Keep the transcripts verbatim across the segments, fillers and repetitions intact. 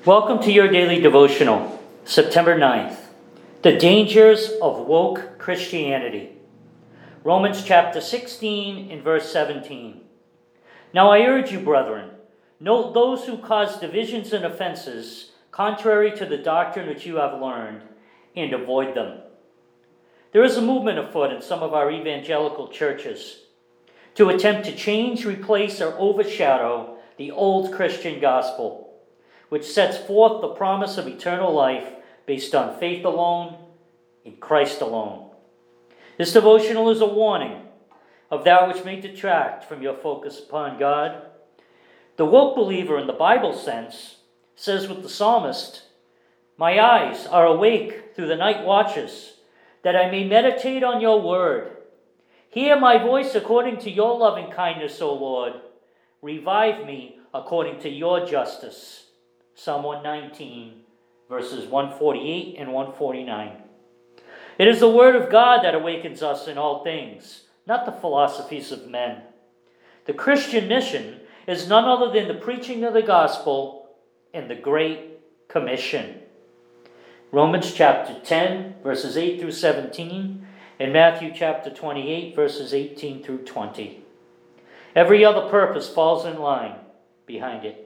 Welcome to your daily devotional, September ninth. The dangers of woke Christianity. Romans chapter sixteen and verse seventeen. Now I urge you, brethren, note those who cause divisions and offenses contrary to the doctrine which you have learned, and avoid them. There is a movement afoot in some of our evangelical churches to attempt to change, replace, or overshadow the old Christian gospel, which sets forth the promise of eternal life based on faith alone, in Christ alone. This devotional is a warning of that which may detract from your focus upon God. The woke believer in the Bible sense says with the psalmist, "My eyes are awake through the night watches, that I may meditate on your word. Hear my voice according to your loving kindness, O Lord. Revive me according to your justice." Psalm one nineteen, verses one forty-eight and one forty-nine. It is the word of God that awakens us in all things, not the philosophies of men. The Christian mission is none other than the preaching of the gospel and the Great Commission. Romans chapter ten, verses eight through seventeen, and Matthew chapter twenty-eight, verses eighteen through twenty. Every other purpose falls in line behind it.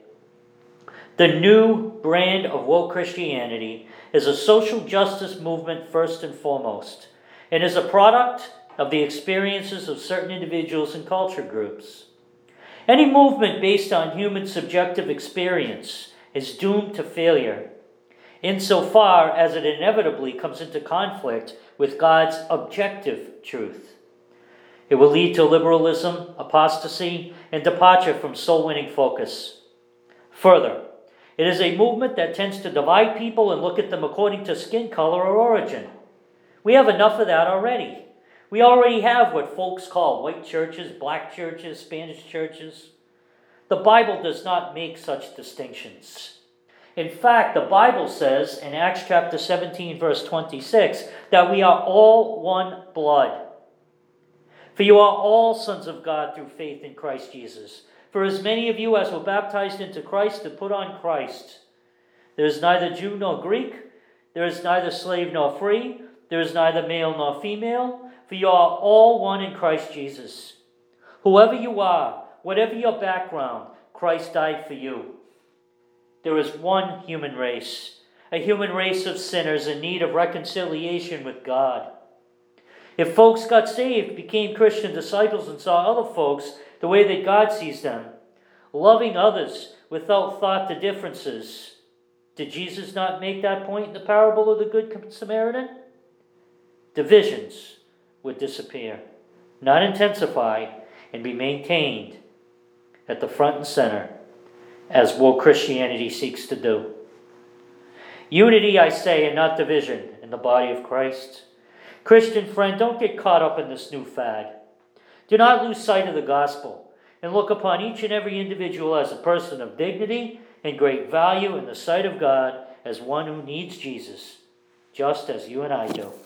The new brand of woke Christianity is a social justice movement first and foremost, and is a product of the experiences of certain individuals and culture groups. Any movement based on human subjective experience is doomed to failure, insofar as it inevitably comes into conflict with God's objective truth. It will lead to liberalism, apostasy, and departure from soul-winning focus. Further, it is a movement that tends to divide people and look at them according to skin color or origin. We have enough of that already. We already have what folks call white churches, black churches, Spanish churches. The Bible does not make such distinctions. In fact, the Bible says in Acts chapter seventeen, verse twenty-six, that we are all one blood. For you are all sons of God through faith in Christ Jesus. For as many of you as were baptized into Christ have put on Christ. There is neither Jew nor Greek. There is neither slave nor free. There is neither male nor female. For you are all one in Christ Jesus. Whoever you are, whatever your background, Christ died for you. There is one human race, a human race of sinners in need of reconciliation with God. If folks got saved, became Christian disciples, and saw other folks the way that God sees them, loving others without thought to differences, did Jesus not make that point in the parable of the Good Samaritan? Divisions would disappear, not intensify, and be maintained at the front and center, as woke Christianity seeks to do. Unity, I say, and not division in the body of Christ. Christian friend, don't get caught up in this new fad. Do not lose sight of the gospel, and look upon each and every individual as a person of dignity and great value in the sight of God, as one who needs Jesus, just as you and I do.